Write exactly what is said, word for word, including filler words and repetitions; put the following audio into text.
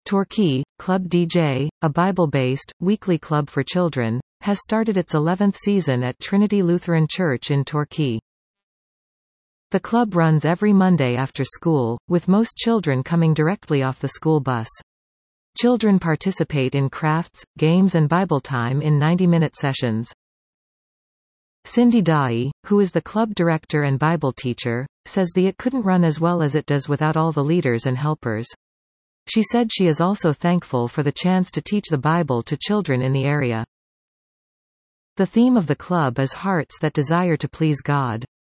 Torquay, Club D J, a Bible-based, weekly club for children, has started its eleventh season at Trinity Lutheran Church in Torquay. The club runs every Monday after school, with most children coming directly off the school bus. Children participate in crafts, games and Bible time in ninety-minute sessions. Cindy Dahi, who is the club director and Bible teacher, says the it couldn't run as well as it does without all the leaders and helpers. She said she is also thankful for the chance to teach the Bible to children in the area. The theme of the club is Hearts that Desire to Please God.